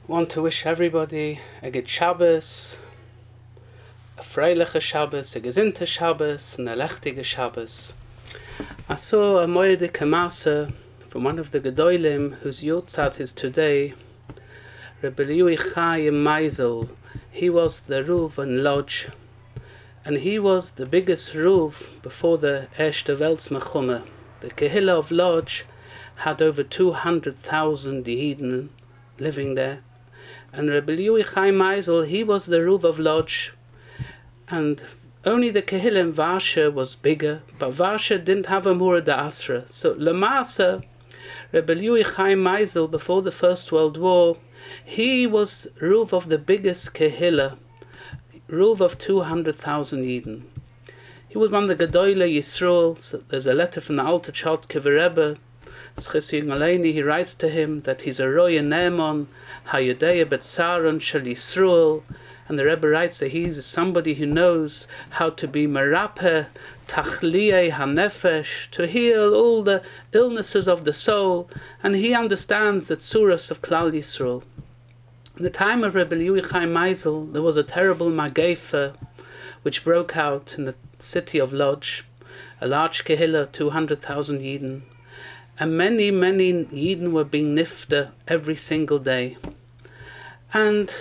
Want to wish everybody a good Shabbos, a freiliche Shabbos, a gesinnte Shabbos, and a lechtige Shabbos. I saw a moide kemase from one of the Gedolim whose Yotzat is today, Rebbe Lewi Chaim Meisel. He was the Ruv in Lodz, and he was the biggest Ruv before the Erste Weltmechume. The Kehillah of Lodz had over 200,000 Yidden living there. And Rebbe Lewi Chaim Meisel, he was the Ruv of Lodz, and only the Kehillah in Varsha was bigger, but Varsha didn't have a Mura Asra. So Lamasa, Rebbe Lewi Chaim Meisel, before the First World War, he was Ruv of the biggest Kehillah, Ruv of 200,000 Yidden. He was one of the Gedoyle Yisrael. So there's a letter from the Alter Chaltke Rebbe. He writes to him that he's a Roya Ne'emon, Hayudea Betzaron Shel Yisrael, and the Rebbe writes that he's somebody who knows how to be Merape, Tachliyei HaNefesh, to heal all the illnesses of the soul, and he understands the tzuras of Klal Yisrael. In the time of Rebbe Lewi Chaim Meisel, there was a terrible Magefa which broke out in the city of Lodz, a large Kehillah, 200,000 Yidden. And many Yidden were being nifta every single day. And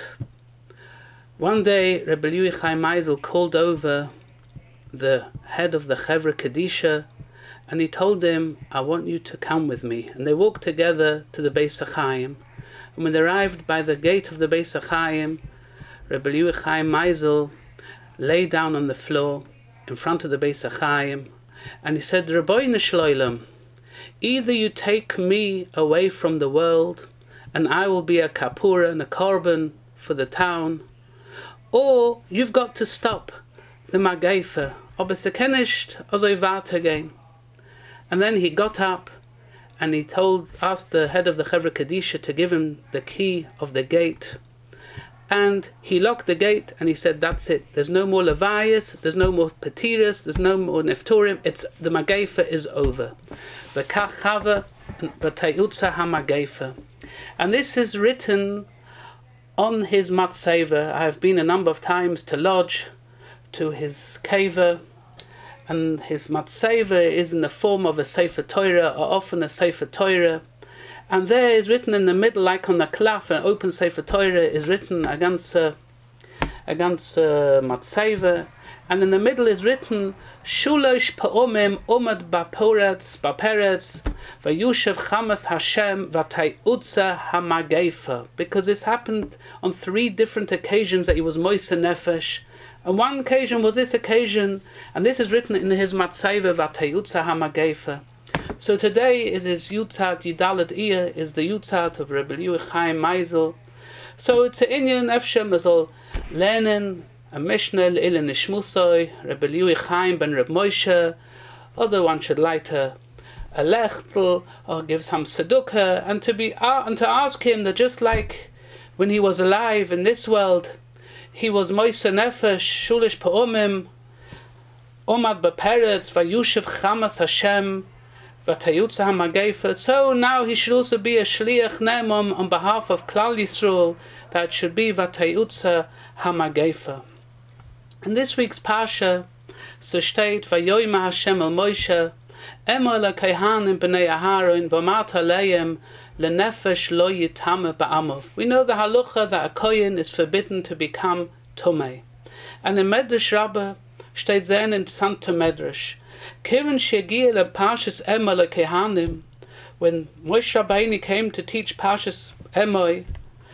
one day, Rebbe Lewi Chaim Meisel called over the head of the Chevra Kedisha, and he told him, I want you to come with me. And they walked together to the Beis HaChaim. And when they arrived by the gate of the Beis HaChaim, Rebbe Lewi Chaim Meisel lay down on the floor in front of the Beis HaChaim, and he said, Rabbeinu Shloilem, either you take me away from the world, and I will be a kapura and a korban for the town, or you've got to stop the Magefa, aber se kenisht also weitergehen. And then he got up and he asked the head of the Chevra Kedisha to give him the key of the gate. And he locked the gate and he said, that's it. There's no more Levias, there's no more Petiris, there's no more Neftorim. The Magefa is over. V'kach chava v'tayutza ha-Magefa. And this is written on his Matzeva. I have been a number of times to Lodz, to his Keva, and his Matzeva is in the form of a Sefer Torah, or often a Sefer Torah. And there is written in the middle, like on the klaf, an open Sefer Torah is written against Matzeva, and in the middle is written Shulosh Pa'omim Umad Baperetz Vayushev Chamas Hashem Vatayutza HaMagefa, because this happened on 3 different occasions that he was Moise Nefesh. And one occasion was this occasion, and this is written in his Matzeva Vatayutza HaMagefa. So today is his Yutzat, Yidalet Iyah, is the Yutzat of Rebbe Lewi Chaim Meisel. So it's an Inyan Efshem Mazol Lenin, a Mishnah L'Ilen Nishmusoi, Rebbe Lewi Chaim ben Reb Moshe. Other one should light a lechtel or give some tzedukah, and to ask him that just like when he was alive in this world, he was Moise Nefesh, Shulish Pa'omim, Omad Baperetz, Vayushev Chamas Hashem, Vatayutza HaMagefa. So now he should also be a Shliach Ne'emon on behalf of Klal Yisrael, that should be Vatayutza HaMagefa. In this week's Parsha, so steht, Vayoyma Hashem el Moshe, Emo leKehanim b'nei Aharon, v'amart aleim lenefesh lo yitame ba'amov. We know the halacha that a Kohen is forbidden to become Tomei. And in Medrash Rabbah steht sehr interessante Medrash. Kiven shegiel le Parshas Emo leKehanim, when Moshe Rabbeinu came to teach Parshas Emo,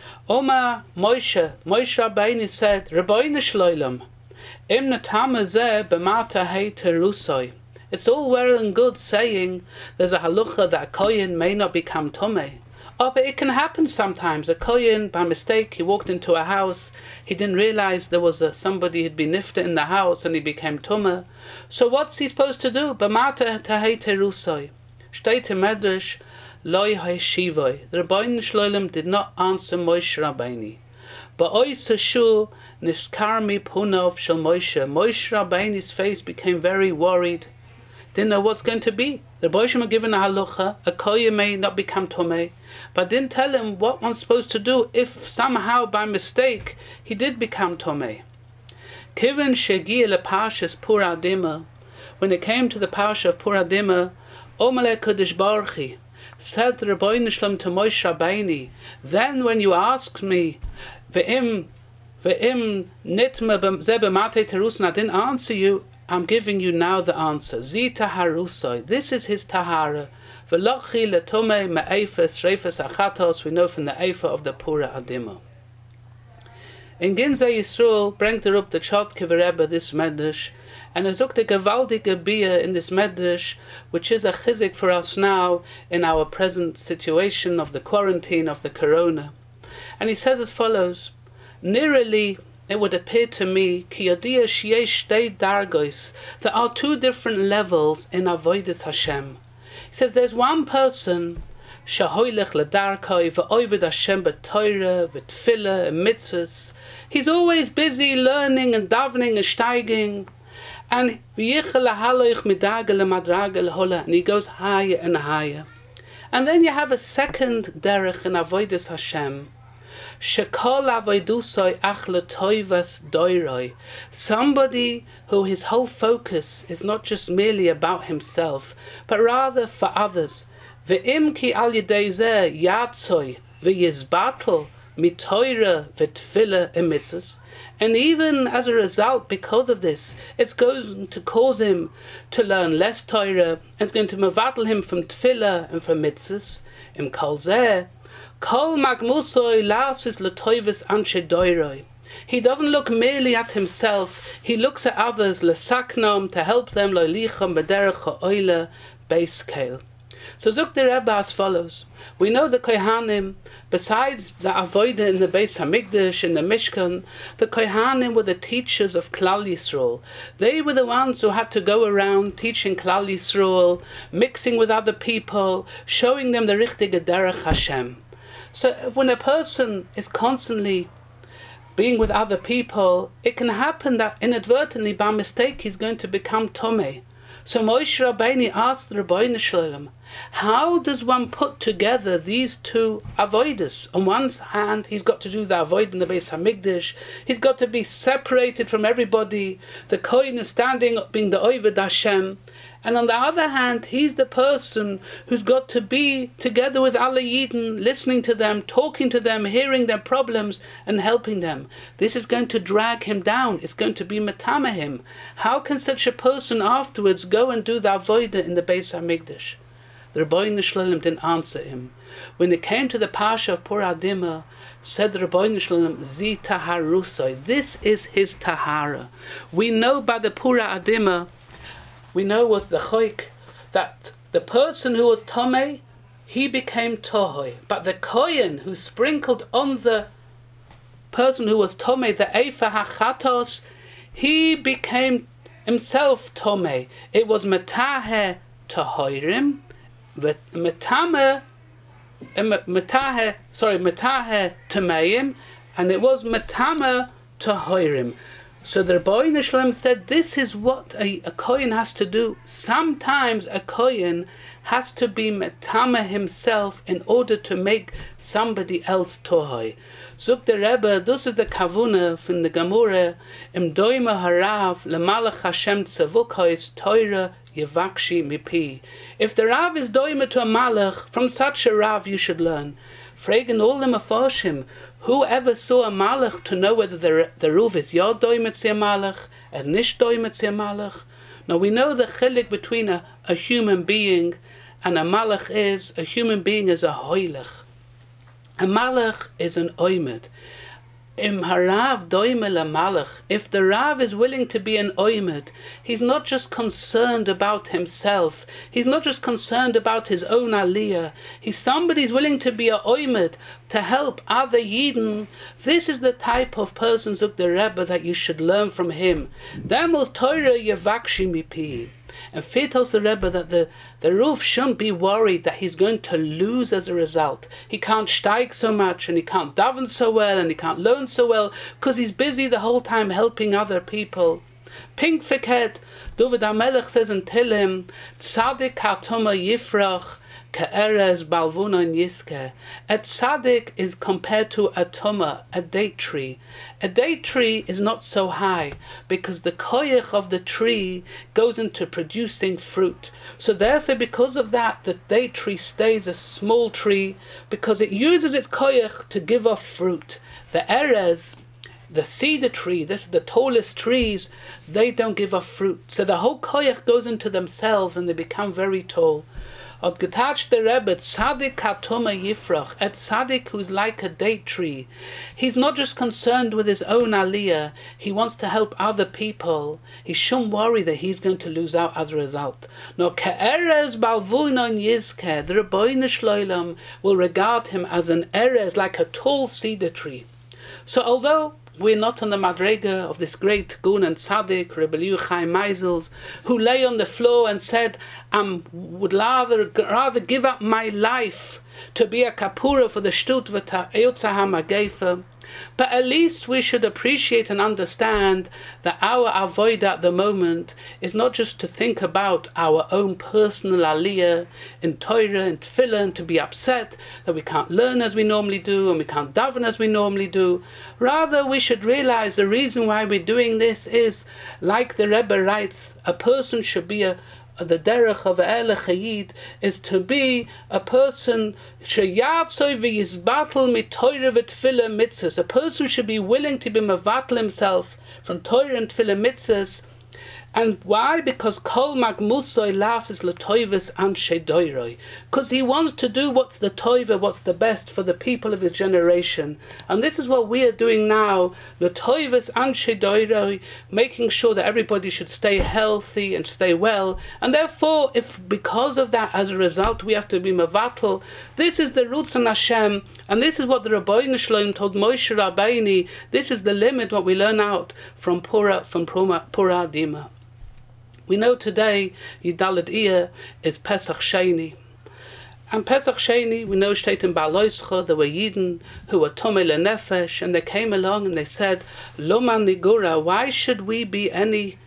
Oma Moshe Rabbeinu said, Rabbeinu Shloilem, Im netame zeh b'mata hei terusoi. It's all well and good saying there's a halacha that a Kohen may not become Tomei. Oh, but it can happen sometimes. A Kohen, by mistake, he walked into a house, he didn't realize there was somebody who'd been nifta in the house and he became Tomei. So what's he supposed to do? B'mata hei terusoi. Steht in Medrash, Loi ha'shivoi. The Rebbeinu Shloilem did not answer Moshe Rabbeinu. Ba'ois hashul niskarmi punov shel Moshe. Moshe Rabbeinu's face became very worried. didn't know what's going to be. The Rebbe Shem had given a halacha, a kohen may not become tomei, but didn't tell him what one's supposed to do if somehow by mistake he did become tomei. Kiven shegia lepashas Pur Adima, when it came to the parsha of Pur Adima, Omale Kodesh Baruch Hu, said the Rebbeinu Shalom to Moshe Rabbeinu, then when you ask me, ve'im nitma ze b'matei terus, and I didn't answer you, I'm giving you now the answer. Zi taharusoi, this is his tahara. V'lochi letomei me'efes reifes achatos, we know from the efa of the Pura Adima. In Ginzei Yisrael bringt up the Tschotke Rebbe this medrash, and er sagt a gewaltige Bia in this medrash, which is a chizik for us now in our present situation of the quarantine of the corona. And he says as follows: Nearly, it would appear to me, ki yodia sheyesh shtei dargos, there are two different levels in avodas Hashem. He says there's one person shahoylech ledarkoi ve'ovid Hashem b'toira v'tfila and mitzvahs. He's always busy learning and davening and steiging, and and he goes higher and higher. And then you have a second derech in avodas Hashem. Somebody who his whole focus is not just merely about himself, but rather for others. And even as a result, because of this, it's going to cause him to learn less Torah. It's going to mevatel him from tefillah and from mitzvahs. Im kol zeh, kol magmusoi lasis letoivis anshe doiroi. He doesn't look merely at himself, he looks at others, lesaknom, to help them, loilicham bederech ha'oile beis kel. So Zuk the Rebbe as follows: we know the Kohanim, besides the Avodah in the Beis Hamikdash, in the Mishkan, the Kohanim were the teachers of Klal Yisrael. They were the ones who had to go around teaching Klal Yisrael, mixing with other people, showing them the richtige derech Hashem. So when a person is constantly being with other people, it can happen that inadvertently, by mistake, he's going to become Tomei. So Moshe Rabbeinu asked the Rebbeinu Shalom, how does one put together these two avodas? On one hand, he's got to do the avodah in the Beis Hamikdash. He's got to be separated from everybody. The Kohen is standing up, being the Oved Hashem. And on the other hand, he's the person who's got to be together with alle Yidden, listening to them, talking to them, hearing their problems, and helping them. This is going to drag him down. It's going to be metama him. How can such a person afterwards go and do the avodah in the Beis Hamikdash? The Rebbeinu Shalom didn't answer him. When it came to the Parsha of Pur Adima, said the Rebbeinu Shalom, Zi taharusoi, this is his tahara. We know by the Pur Adima, we know was the choik, that the person who was tomei, he became tohoi. But the kohen who sprinkled on the person who was tomei, the efa hachatos, he became himself tomei. It was metahe tohoirim, metahe tomeim, and it was metame tohoirim. So the Rebbeinu Shalom said, this is what a kohen has to do. Sometimes a kohen has to be metama himself in order to make somebody else tohoi. Zuk the Rebbe, this is the kavuna from the Gemara, im doima harav lemalach Hashem tzavukos Torah yevakshi mipi. If the Rav is doima to a malach, from such a Rav you should learn. Fragen all the Mefarshim, whoever saw a malach to know whether the Ruv is yod doimet zi malach and nish doimet zi malach? Now we know the chilik between a human being and a malach is, a human being is a hoilech. A malach is an oimed. Im harav doime la malach. If the Rav is willing to be an oimed, he's not just concerned about himself. He's not just concerned about his own aliyah. He's somebody's willing to be a oimed to help other Yidden. This is the type of person, Zuk the Rebbe, that you should learn from him. Demos Torah yevakshi mipi. And tells the Rebbe that the Ruf shouldn't be worried that he's going to lose as a result. He can't steig so much, and he can't daven so well, and he can't learn so well, because he's busy the whole time helping other people. Pink verkehrt, David HaMelech says in Tehillim, Tzadik HaToma Yifrach Ke'erez Balvunon Yiske. A tzaddik is compared to a toma, a date tree. A date tree is not so high because the koyach of the tree goes into producing fruit. So therefore, because of that, the date tree stays a small tree because it uses its koyach to give off fruit. The erez, the cedar tree, this is the tallest trees, they don't give off fruit. So the whole koyach goes into themselves and they become very tall. Od getach the Rebbe, tzaddik hatoma yifrach, a tzaddik who's like a date tree. He's not just concerned with his own aliyah, he wants to help other people. He shouldn't worry that he's going to lose out as a result. No, ke'erez balvunon yizke, the Rebbeinu Shloilem will regard him as an erez, like a tall cedar tree. So although we're not on the madrega of this great Gun and Tzaddik, Rebbe Eliyahu Chaim Meisels, who lay on the floor and said, would rather give up my life to be a kapura for the Shtut v'Yotza HaMagefa. But at least we should appreciate and understand that our avoid at the moment is not just to think about our own personal aliyah in Torah and Tefillah, to be upset that we can't learn as we normally do and we can't daven as we normally do. Rather, we should realize the reason why we're doing this is, like the Rebbe writes, a person should be the derech of Eile Chayid is to be a person sheyatzoi v'yizbatel mit Torah v'tefillah mitzvahs. A person should be willing to be mevatel himself from Torah and tefillah mitzvahs. And why? Because kol magmusoi lasis l'toivus anshe doiroi. Because he wants to do what's the toiva, what's the best for the people of his generation. And this is what we are doing now, l'toivus anshe doiroi, making sure that everybody should stay healthy and stay well. And therefore, if because of that, as a result, we have to be mevatel, this is the Rutzon Hashem, and this is what the Rebbeinu Shloim told Moshe Rabbeinu. This is the limit, what we learn out from Pura Adima. We know today Yidalad Iyah is Pesach Sheni. And Pesach Sheni, we know steht in Ba'aloischa, there were Yidden who were Tomei Lenefesh, and they came along and they said, Loman Nigura, why should we be any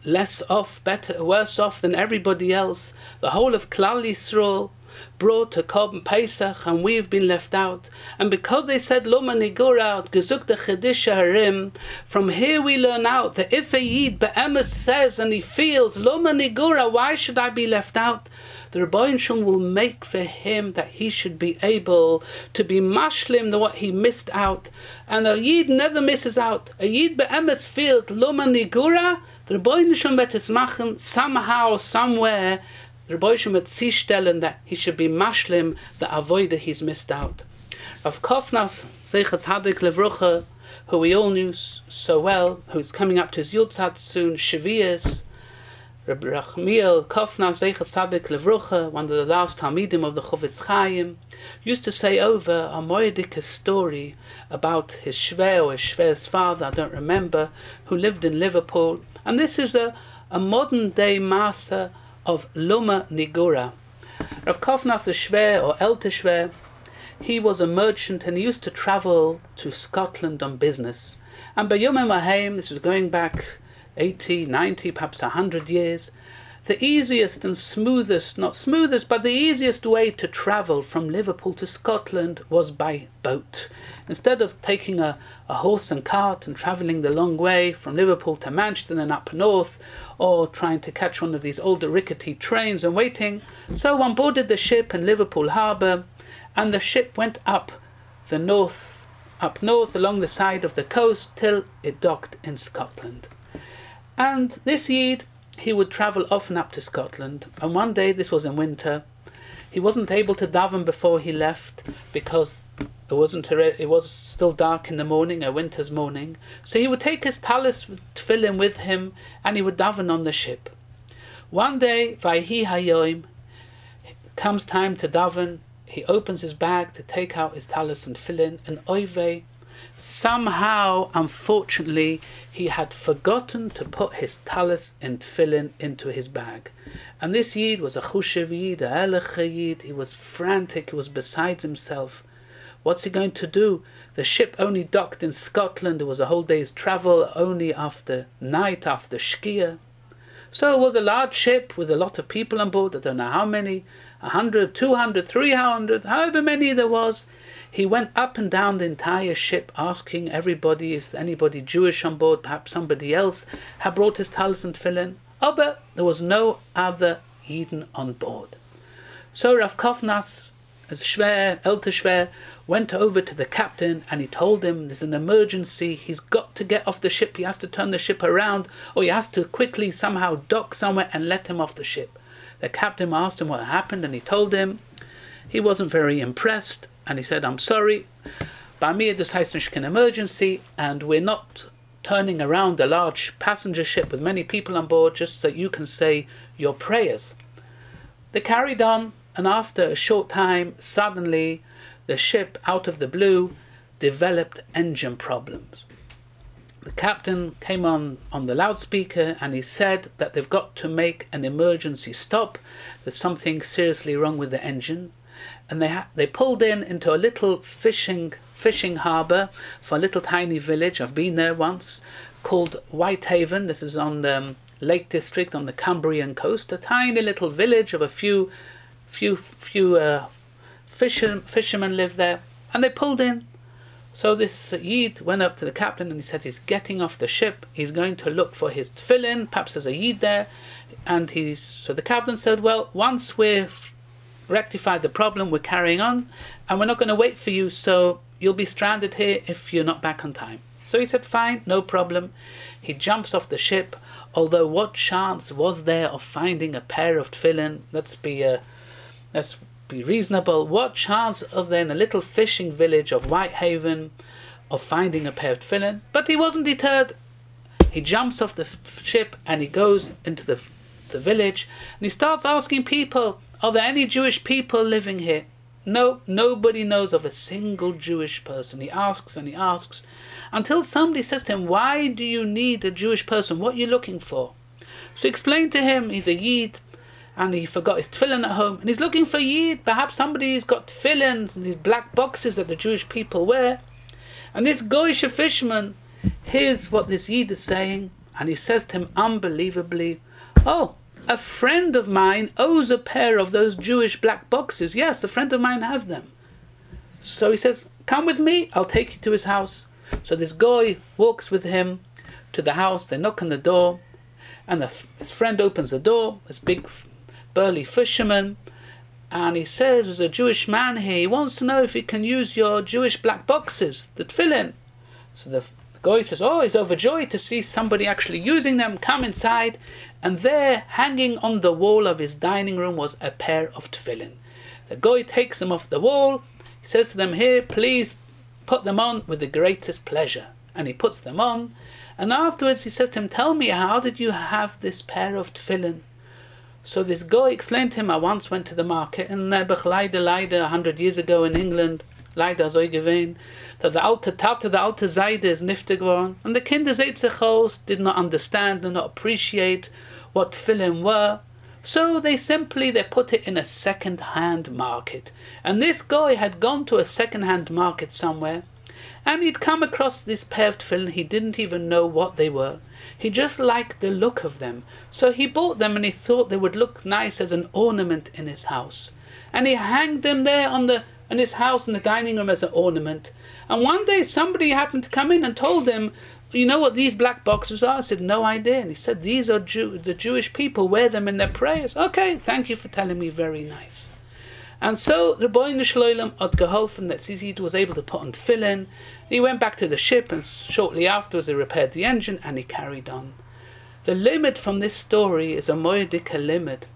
worse off than everybody else? The whole of Klal Yisrael brought a Korban Pesach and we've been left out. And because they said Lo Manigura Gezuk the Chedish Harim, from here we learn out that if a Yid Be'emes says and he feels Lo Manigura, why should I be left out? The Rebbeinu Shalom will make for him that he should be able to be mashlim the what he missed out. And a Yid never misses out. A Yid Be'emes feels Lo Manigura, the Rebbeinu Shalom betes machen somehow, somewhere. The Rebbeinu Shalom wird zistellen that he should be mashlim the avoid that he's missed out. Rav Kofnas, Zeichat Hadik Levrucha, who we all knew so well, who's coming up to his Yutzat soon, Shavias, Rabbi Rachmiel Kofnas, Zeichat Hadik Levrucha, one of the last Talmidim of the Chofetz Chaim, used to say over a Moedika's story about his Shver or his Shver's father, I don't remember, who lived in Liverpool. And this is a modern day Masa of Loma Nigura. Rav Kofnas the Shver or Elte Shver, he was a merchant and he used to travel to Scotland on business. And by Yom HaMahem, this is going back 80, 90, perhaps 100 years, the easiest and smoothest, not smoothest, but the easiest way to travel from Liverpool to Scotland was by boat. Instead of taking a horse and cart and travelling the long way from Liverpool to Manchester and up north, or trying to catch one of these older rickety trains and waiting, so one boarded the ship in Liverpool harbour, and the ship went up north along the side of the coast till it docked in Scotland. And this Yid, he would travel often up to Scotland, and one day, this was in winter, he wasn't able to daven before he left because it was still dark in the morning, a winter's morning. So he would take his talis tefillin with him and he would daven on the ship. One day, vayhi hayoim, comes time to daven, he opens his bag to take out his talis and tefillin, and oivei, somehow, unfortunately, he had forgotten to put his talis and tefillin into his bag. And this Yid was a chushev Yid, a Eile Chayid. He was frantic, he was beside himself. What's he going to do? The ship only docked in Scotland. It was a whole day's travel, only after night, after Shkia. So it was a large ship with a lot of people on board. I don't know how many, 100, 200, 300, however many there was. He went up and down the entire ship asking everybody if anybody Jewish on board, perhaps somebody else had brought his talis and tefillin. But there was no other Yidden on board. So Rav Kovnas, as Shver, Elter Shver, went over to the captain and he told him there's an emergency. He's got to get off the ship. He has to turn the ship around, or he has to quickly somehow dock somewhere and let him off the ship. The captain asked him what happened and he told him. He wasn't very impressed and he said, I'm sorry, by me this heißt an emergency and we're not turning around a large passenger ship with many people on board just so you can say your prayers. They carried on, and after a short time, suddenly the ship, out of the blue, developed engine problems. The captain came on the loudspeaker and he said that they've got to make an emergency stop. There's something seriously wrong with the engine. And they pulled into a little fishing harbour for a little tiny village. I've been there once, called Whitehaven. This is on the Lake District on the Cumbrian coast. A tiny little village of a few fishermen live there. And they pulled in. So this Yid went up to the captain and he said he's getting off the ship. He's going to look for his tefillin. Perhaps there's a Yid there. So the captain said, well, once we've rectified the problem, we're carrying on, and we're not going to wait for you, so you'll be stranded here if you're not back on time. So he said, fine, no problem. He jumps off the ship, although what chance was there of finding a pair of tefillin? Let's be reasonable. What chance was there in a little fishing village of Whitehaven of finding a pair of tefillin? But he wasn't deterred. He jumps off the ship and he goes into the village and he starts asking people, are there any Jewish people living here? No, nobody knows of a single Jewish person. He asks and he asks until somebody says to him, why do you need a Jewish person? What are you looking for? So he explained to him he's a Yid and he forgot his tefillin at home and he's looking for Yid. Perhaps somebody's got tefillin, these black boxes that the Jewish people wear. And this Goyish fisherman hears what this Yid is saying and he says to him unbelievably, oh, a friend of mine owes a pair of those Jewish black boxes. Yes, a friend of mine has them. So he says, come with me, I'll take you to his house. So this guy walks with him to the house. They knock on the door and his friend opens the door, this big burly fisherman, and he says, there's a Jewish man here. He wants to know if he can use your Jewish black boxes, the tefillin. So the guy says, oh, he's overjoyed to see somebody actually using them. Come inside. And there, hanging on the wall of his dining room, was a pair of tefillin. The guy takes them off the wall. He says to them, here, please put them on with the greatest pleasure. And he puts them on. And afterwards he says to him, tell me, how did you have this pair of tefillin? So this guy explained to him, I once went to the market in Nebuch, leider, 100 years ago in England, leider so gewesen, that the alte Tate, the alte Seide is nifte geworden, and the Kinder Zeitzechos did not understand and not appreciate what tefillin were. So they put it in a second-hand market. And this guy had gone to a second-hand market somewhere, and he'd come across this pair of tefillin. He didn't even know what they were. He just liked the look of them. So he bought them and he thought they would look nice as an ornament in his house. And he hanged them there in his house in the dining room as an ornament. And one day somebody happened to come in and told him, you know what these black boxes are? I said, no idea. And he said, these are the Jewish people wear them in their prayers. Okay, thank you for telling me, very nice. And so Rebbeinu Shloilem had geholfen that Zizit was able to put on tefillin. He went back to the ship and shortly afterwards they repaired the engine and he carried on. The limit from this story is a moedika limit.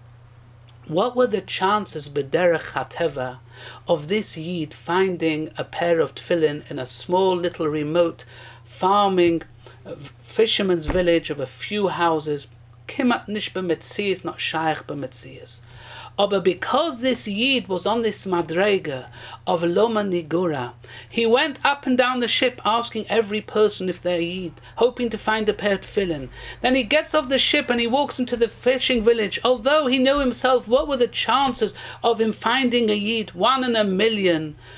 What were the chances b'derech hateva of this Yid finding a pair of tefillin in a small little remote farming fisherman's village of a few houses? Kimat nish b'metzias, not shaykh b'metzias. But because this Yid was on this madrega of Loma Nigura, he went up and down the ship asking every person if they're Yid, hoping to find a pair of tefillin. Then he gets off the ship and he walks into the fishing village. Although he knew himself what were the chances of him finding a Yid, 1 in a million,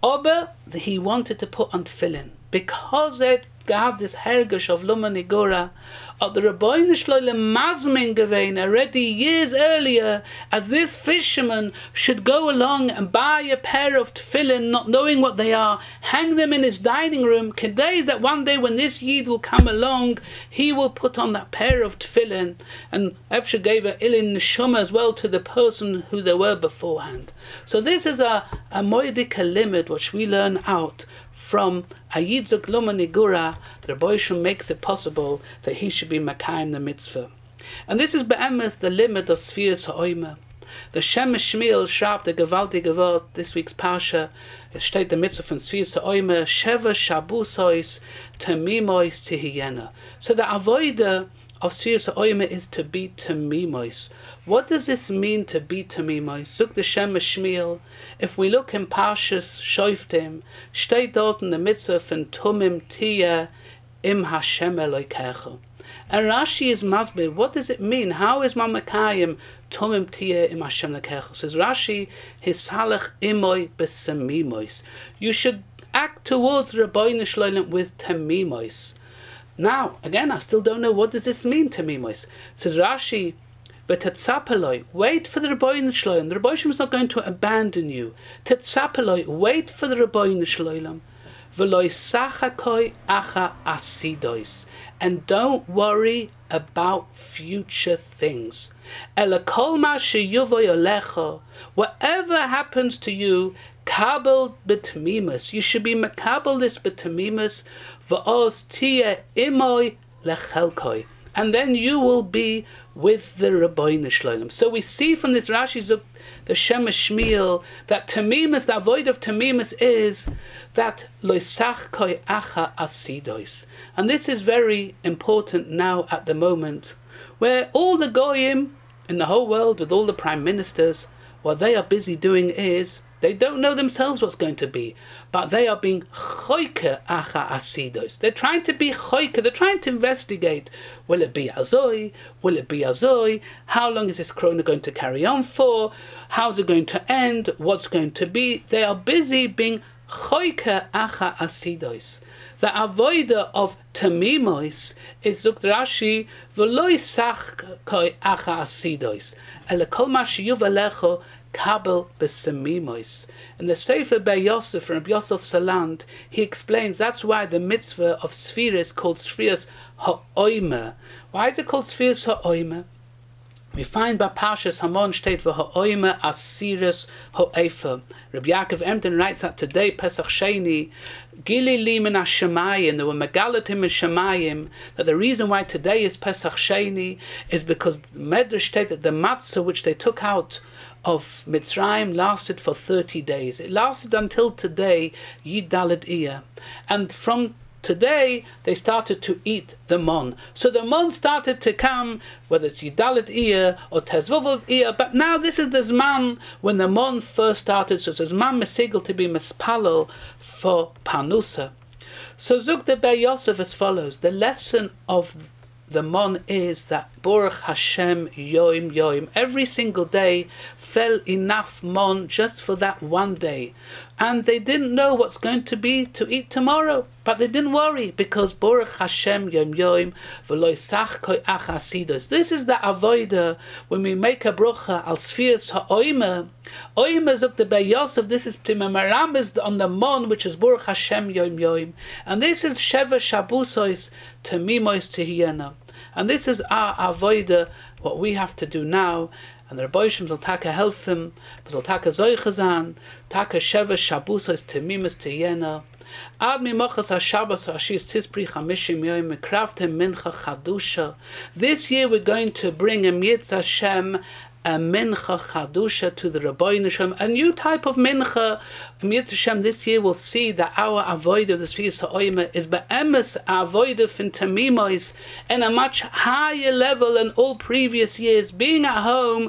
Aber he wanted to put on tefillin because it got this hergish of Luma Nigura, of the Rebbeinu Shloilem Mazmin Gevein already years earlier, as this fisherman should go along and buy a pair of tefillin, not knowing what they are, hang them in his dining room. Kedai is that one day when this Yid will come along, he will put on that pair of tefillin, and Efshe gave a ilin neshama as well to the person who they were beforehand. So this is a moedika limit which we learn out from Ayidzuk Loma Nigura. The Rebbe Yisham makes it possible that he should be Makayim the mitzvah. And this is be'emes the limit of Sfiras Ha'omer. The Shem Shmiel schreibt the gewaltige Wort, this week's Parsha, es steht the mitzvah von Sfiras Ha'omer, Sheva Shabusois Temimois Tihiyena. So the avoida of Sfiras Ha'omer is to be Temimois. What does this mean to be Temimois? Zuk the Shem Shmiel. If we look in Parshas Shoftim, steht dort in the mitzvah von Tumim Tia im Hashem Elokecha. And Rashi is masbir. What does it mean? How is Mamakayim Tumim Tia im Hashem Elokecha? Says Rashi, Hisalach imoy besemimois. You should act towards the Rebbeinu Shloilem with temimois. Now, again, I still don't know what does this mean, temimois. Says Rashi, but tetzapeloi, wait for the Rebbeinu Shloilem. The Rebbeinu Shloilem is not going to abandon you. Tetzapeloi, wait for the Rebbeinu Shloilem. V'loi sachakoi acha asidois, and don't worry about future things. Ela kol ma sheyuvoi olecha, whatever happens to you, kabel betmimus. You should be makabel this betmimus. V'oz tia imoi lechelkoi. And then you will be with the Rebbeinu Shloilem. So we see from this Rashi Zuk, the Shem Shmiel, that Tamimus, the avoid of Tamimus is that loisach koi acha asidois. And this is very important now at the moment, where all the goyim in the whole world, with all the prime ministers, what they are busy doing is, they don't know themselves what's going to be, but they are being choike acha asidos. They're trying to be choike. They're trying to investigate. Will it be azoi? Will it be azoi? How long is this corona going to carry on for? How's it going to end? What's going to be? They are busy being choike acha asidos. The avoida of tamimois is Zuk Rashi v'loi sach koi acha asidos ele kol ma sheyuv alecho kabel besemimois. In the Sefer Bei Yosef from Rabbi Yosef Salant, he explains that's why the mitzvah of Sfira is called Sfiras Ha'omer. Why is it called Sfiras Ha'omer? We find by Parshas Hamon state for Ha'omer Asiris Ha'efer. Rabbi Yaakov Emden writes that today, Pesach Sheni, Gili li min Hashemayim, there were megalatim in Shemayim, that the reason why today is Pesach Sheni is because the Medrash state that the matzah which they took out of Mitzrayim lasted for 30 days. It lasted until today, Yid Dalet Iyah. And from today, they started to eat the mon. So the mon started to come, whether it's Yidalit Iyah or Tezvov Iyah, but now this is the Zman when the mon first started, so it's Zman Mesigel to be Mespalel for Panusa. So Zuk the Bei Yosef as follows. The lesson of the mon is that Baruch Hashem Yoim Yoim, every single day fell enough mon just for that one day. And they didn't know what's going to be to eat tomorrow, but they didn't worry because Baruch Hashem Yoim Yoim v'loi sach koi achasidos. This is the avoida when we make a brocha al Sfiras Ha'omer. Oimer is up the Bei Yosef. This is Pimamaram is on the mon, which is Baruch Hashem Yoim Yoim, and this is Sheva Shabusois Temimois Tehiyana. And this is our avoida, what we have to do now. And the Rebbe Yisham Zaltaka help him, Zaltaka Zoichazan, Taka Sheva Shabusos Temimus Teyena. Ad Mimochas HaShabbos Hashis Tizpri Chamishim Yoim Mekraftem Mincha Chadusha. This year we're going to bring a Yitz Hashem, a mincha chadusha to the Rebbeinu Shem, a new type of mincha. Yitz Hashem this year will see that our avoid of the Sfiras Ha'omer is be'emes avoid of tamimois in a much higher level than all previous years. Being at home,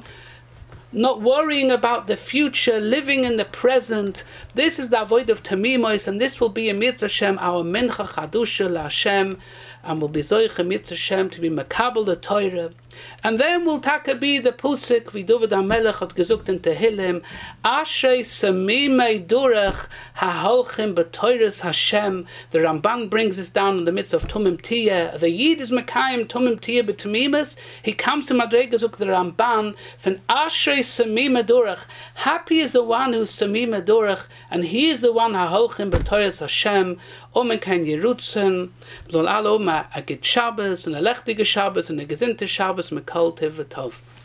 not worrying about the future, living in the present. This is the avoid of tamimois, and this will be a Yitz Hashem, our mincha chadusha la Hashem. and will be zoiche mit Hashem to be makabel the Torah. And then will taka be the pusik wie David HaMelech hat gesucht in Tehillim, Ashrei samimei durach haholchim b'toiras Hashem. The Ramban brings this down in the midst of Tumim Tiyah. The Yid is Mekayim Tumim Tiyah b'Tumimus. He comes to Madrei Gezuk the Ramban from Ashrei samimei durach. Happy is the one who's samimei durach, and he is the one haholchim b'toiras Hashem. Omen kein Yerutzen, soll alle a Git Shabbos, and a lechtige Shabbos, and a gesinnte Shabbos, mit Kol Tiv v'Tov.